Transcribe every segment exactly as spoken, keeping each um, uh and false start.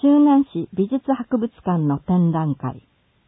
周南市美術博物館の展覧会。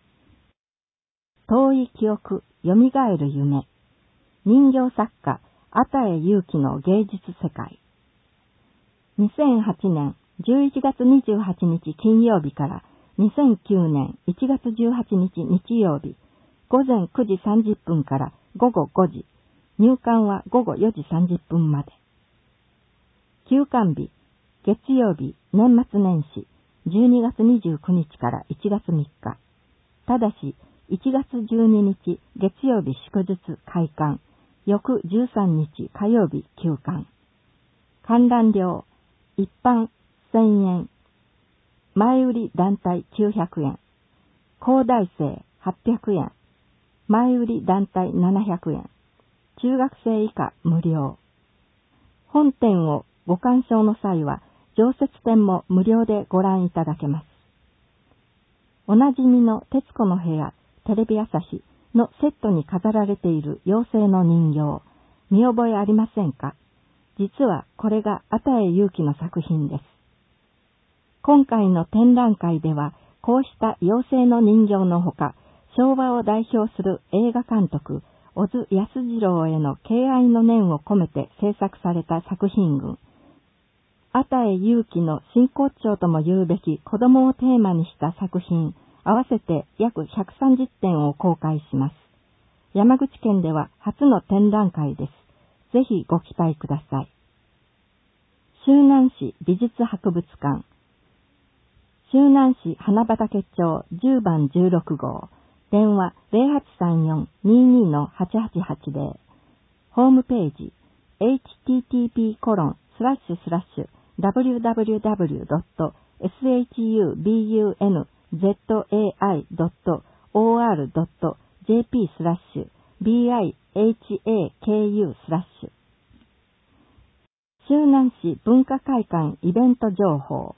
遠い記憶、よみがえる夢。人形作家、與江祐樹の芸術世界。にせんはちねんじゅういちがつにじゅうはちにち金曜日からにせんきゅうねんいちがつじゅうはちにち日曜日、午前くじさんじゅっぷんからごごごじ、入館はごごよじさんじゅっぷんまで。休館日、月曜日、年末年始、じゅうにがつにじゅうくにちからいちがつみっか。ただし、いちがつじゅうににち月曜日祝日開館、翌じゅうさんにち火曜日休館。観覧料、一般せんえん、前売り団体きゅうひゃくえん、高大生はっぴゃくえん、前売り団体ななひゃくえん、中学生以下無料。本展をご鑑賞の際は、常設展も無料でご覧いただけます。おなじみの徹子の部屋、テレビ朝日のセットに飾られている妖精の人形、見覚えありませんか？実はこれが與江祐樹の作品です。今回の展覧会では、こうした妖精の人形のほか、昭和を代表する映画監督、小津安二郎への敬愛の念を込めて制作された作品群、與江祐樹の真骨頂とも言うべき子供をテーマにした作品、合わせて約ひゃくさんじゅってんを公開します。山口県では初の展覧会です。ぜひご期待ください。周南市美術博物館。周南市花畑町じゅうばんじゅうろくごう。電話 ゼロはちさんよん にーにー はちはちはちゼロ。ホームページ エイチティーティーピーコロンスラッシュスラッシュダブリューダブリューダブリュードットエスエイチユービーユーエヌゼットエーアイドットオーアールドットジェーピー スラッシュ ビーアイエイチエーケーユー スラッシュ。周南市文化会館イベント情報。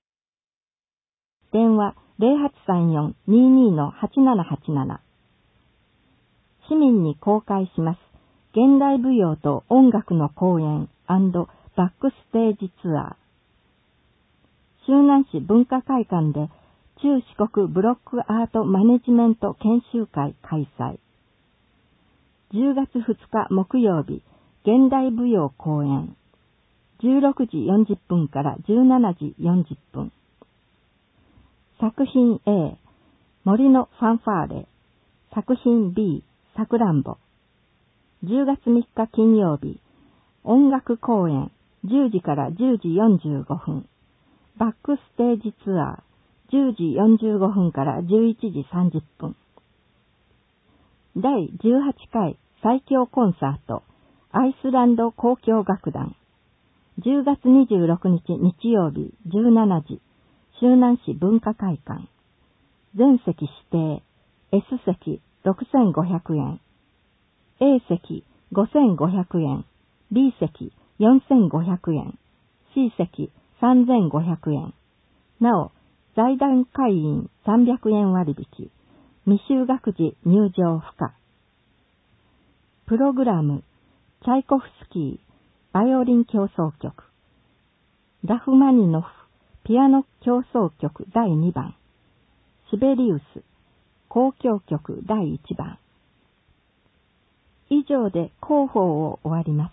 電話 ゼロはちさんよん にーにー はちななはちなな。市民に公開します。現代舞踊と音楽の公演&バックステージツアー。周南市文化会館で中四国ブロックアートマネジメント研修会開催。じゅうがつふつか木曜日、現代舞踊公演。じゅうろくじよんじゅっぷんからじゅうしちじよんじゅっぷん。作品 A、森のファンファーレ。作品 B、さくらんぼ。じゅうがつみっか金曜日、音楽公演じゅうじからじゅうじよんじゅうごふん。バックステージツアーじゅうじよんじゅうごふんからじゅういちじさんじゅっぷん。だいじゅうはちかい最強コンサートアイスランド交響楽団。じゅうがつにじゅうろくにち日曜日じゅうしちじ、周南市文化会館。全席指定、S 席ろくせんごひゃくえん、A 席ごせんごひゃくえん、B 席よんせんごひゃくえん、C 席さんぜんごひゃくえん。なお、財団会員さんびゃくえん割引、未就学時入場不可。プログラム、チャイコフスキー、バイオリン協奏曲。ラフマニノフ、ピアノ協奏曲だいにばん。シベリウス、交響曲だいいちばん。以上で広報を終わります。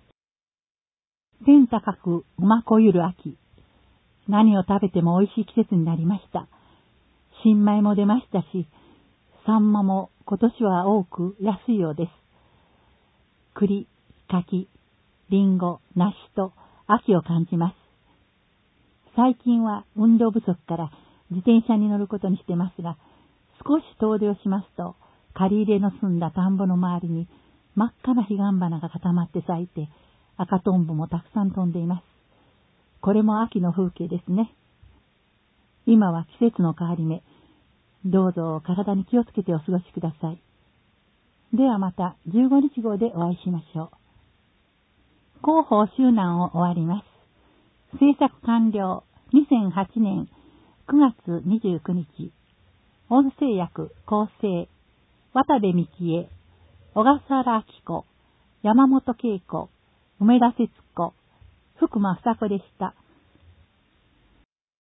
天高く馬こゆる秋。何を食べても美味しい季節になりました。新米も出ましたし、サンマも今年は多く安いようです。栗、柿、リンゴ、梨と秋を感じます。最近は運動不足から自転車に乗ることにしてますが、少し遠出をしますと、借り入れの済んだ田んぼの周りに真っ赤な彼岸花が固まって咲いて、赤トンボもたくさん飛んでいます。これも秋の風景ですね。今は季節の変わり目。どうぞ体に気をつけてお過ごしください。ではまたじゅうごにちごうでお会いしましょう。広報周南を終わります。制作完了にせんはちねんくがつにじゅうくにち。音声役構成渡部美希恵、小笠原明子、山本恵子、梅田節子、福間房子でした。